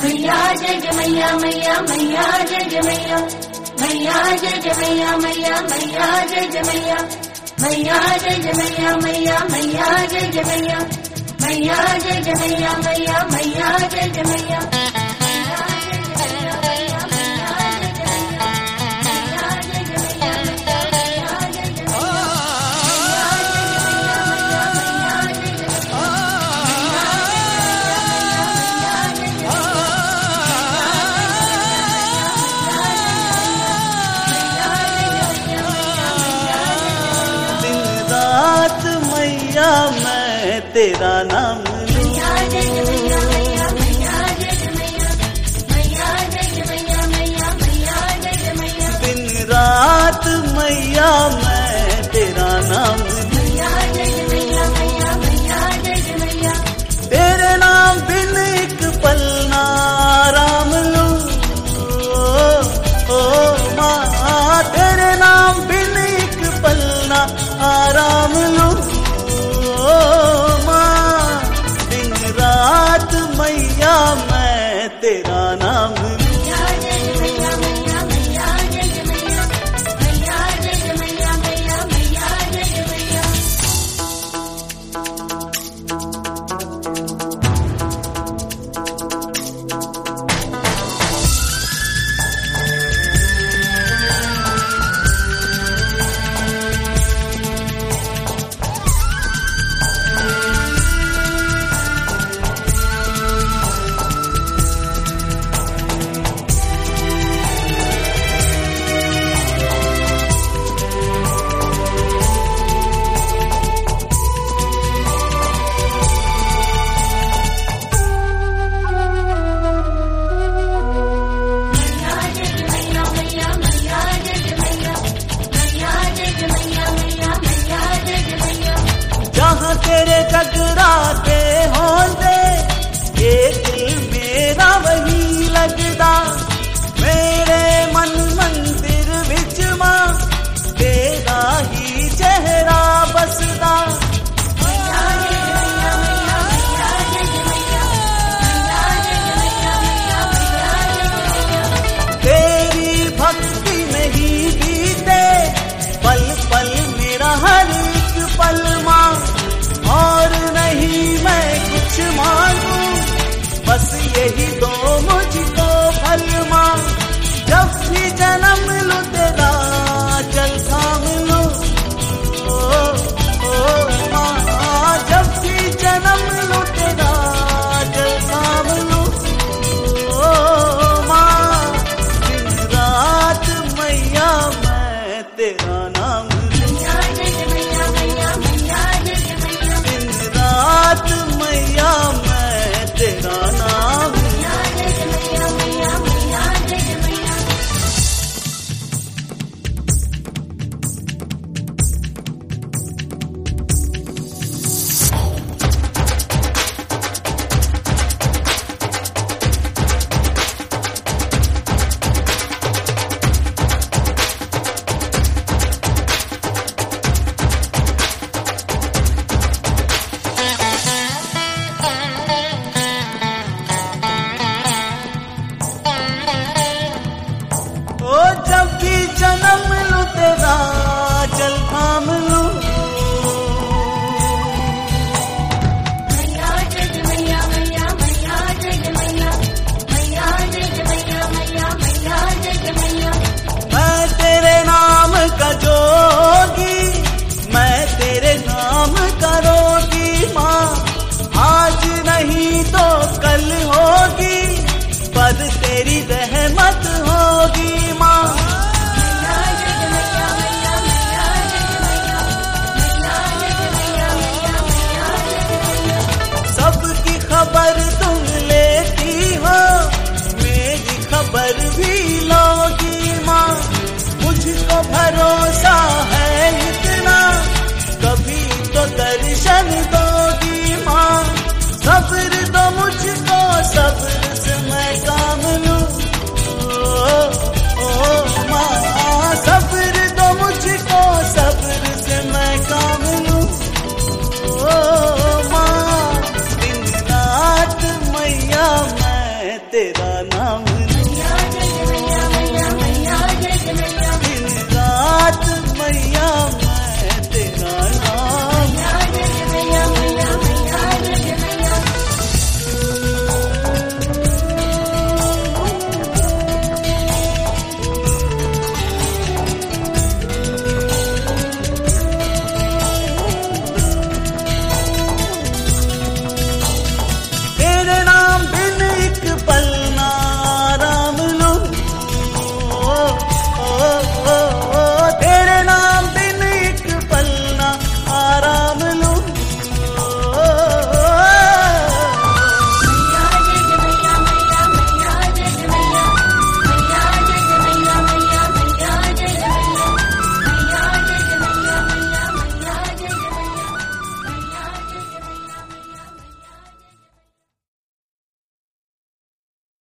मैया जय जय मैया मैया मैया जय जय मैया मैया जय जय मैया मैया मैया जय जय मैया मैया जय जय मैया मैया मैया जय जय मैया मैया जय जय मैया मैया मैया जय जय मैया मैं तेरा नाम लूं, दिन रात मैया मैं तेरा नाम लूं, तेरे नाम बिन एक पल ना आराम लूं, ओ माँ तेरे नाम बिन एक पल ना आराम लूं, मैया मैं तेरा नाम लूं। तेरा नाम